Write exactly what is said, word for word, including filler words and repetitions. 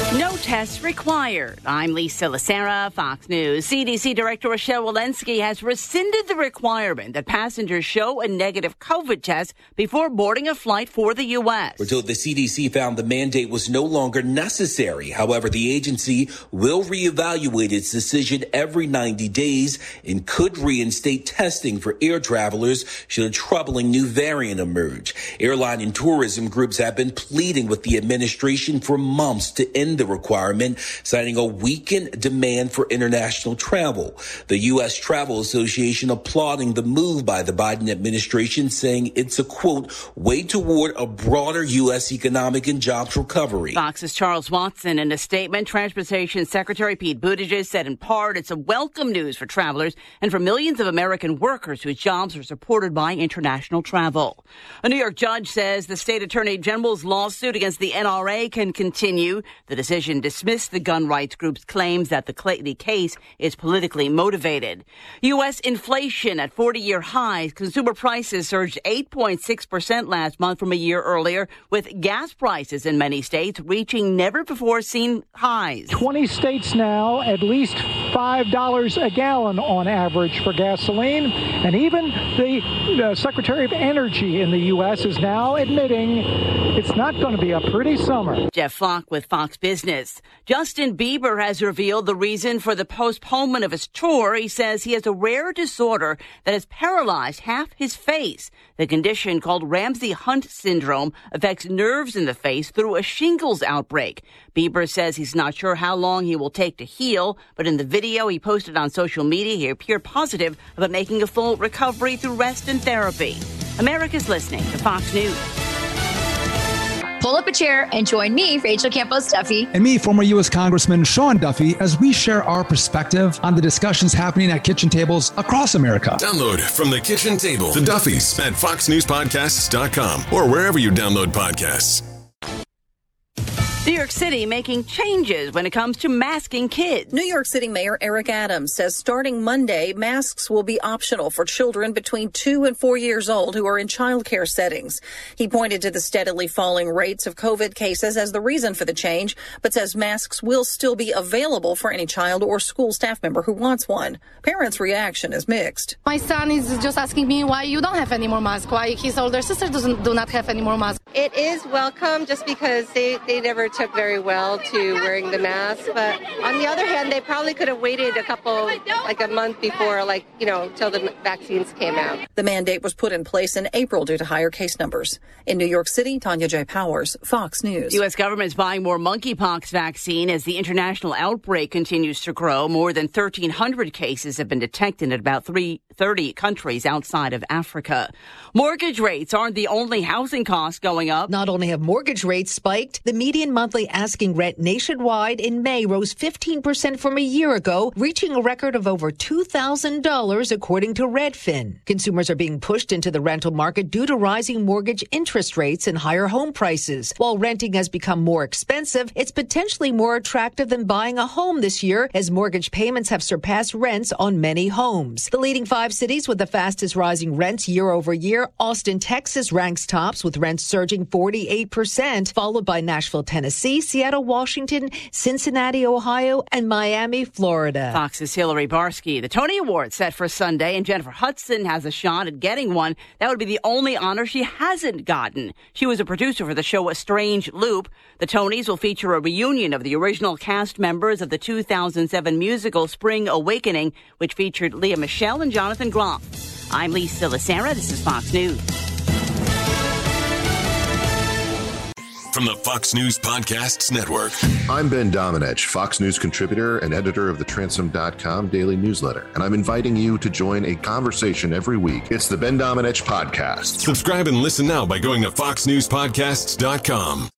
No tests required. I'm Lisa Lacera, Fox News. C D C Director Rochelle Walensky has rescinded the requirement that passengers show a negative COVID test before boarding a flight for the U S. We're told the C D C found the mandate was no longer necessary. However, the agency will reevaluate its decision every ninety days and could reinstate testing for air travelers should a troubling new variant emerge. Airline and tourism groups have been pleading with the administration for months to end the requirement, citing a weakened demand for international travel. The U S Travel Association applauding the move by the Biden administration, saying it's a, quote, way toward a broader U S economic and jobs recovery. Fox's Charles Watson, in a statement, Transportation Secretary Pete Buttigieg said in part it's a welcome news for travelers and for millions of American workers whose jobs are supported by international travel. A New York judge says the state attorney general's lawsuit against the N R A can continue. The decision dismissed the gun rights group's claims that the Clayton case is politically motivated. U S inflation at forty-year highs. Consumer prices surged eight point six percent last month from a year earlier, with gas prices in many states reaching never-before-seen highs. twenty states now, at least five dollars a gallon on average for gasoline. And even the uh, Secretary of Energy in the U S is now admitting it's not going to be a pretty summer. Jeff Flock with Fox Business. Justin Bieber has revealed the reason for the postponement of his tour. He says he has a rare disorder that has paralyzed half his face. The condition, called Ramsay-Hunt syndrome, affects nerves in the face through a shingles outbreak. Bieber says he's not sure how long he will take to heal, but in the video he posted on social media, he appeared positive about making a full recovery through rest and therapy. America's listening to Fox News. Pull up a chair and join me, Rachel Campos Duffy. And me, former U S Congressman Sean Duffy, as we share our perspective on the discussions happening at kitchen tables across America. Download From the Kitchen Table, The Duffys, at fox news podcasts dot com or wherever you download podcasts. New York City making changes when it comes to masking kids. New York City Mayor Eric Adams says starting Monday, masks will be optional for children between two and four years old who are in childcare settings. He pointed to the steadily falling rates of COVID cases as the reason for the change, but says masks will still be available for any child or school staff member who wants one. Parents' reaction is mixed. My son is just asking me why you don't have any more masks, why his older sister doesn't do not have any more masks. It is welcome just because they, they never took very well to wearing the mask, but on the other hand, they probably could have waited a couple, like a month before, like, you know, till the vaccines came out. The mandate was put in place in April due to higher case numbers. In New York City, Tanya J. Powers, Fox News. U S government is buying more monkeypox vaccine as the international outbreak continues to grow. More than thirteen hundred cases have been detected in about three hundred thirty countries outside of Africa. Mortgage rates aren't the only housing costs going up. Not only have mortgage rates spiked, the median monthly asking rent nationwide in May rose fifteen percent from a year ago, reaching a record of over two thousand dollars, according to Redfin. Consumers are being pushed into the rental market due to rising mortgage interest rates and higher home prices. While renting has become more expensive, it's potentially more attractive than buying a home this year, as mortgage payments have surpassed rents on many homes. The leading five cities with the fastest rising rents year over year, Austin, Texas ranks tops with rents surging forty-eight percent, followed by Nashville, Tennessee, Seattle, Washington, Cincinnati, Ohio, and Miami, Florida. Fox's Hillary Barsky. The Tony Awards set for Sunday, and Jennifer Hudson has a shot at getting one. That would be the only honor she hasn't gotten. She was a producer for the show A Strange Loop. The Tonys will feature a reunion of the original cast members of the two thousand seven musical Spring Awakening, which featured Leah Michele and Jonathan Groff. I'm Lisa Lacera. This is Fox News. From the Fox News Podcasts Network. I'm Ben Domenech, Fox News contributor and editor of the Transom dot com daily newsletter, and I'm inviting you to join a conversation every week. It's the Ben Domenech Podcast. Subscribe and listen now by going to fox news podcasts dot com.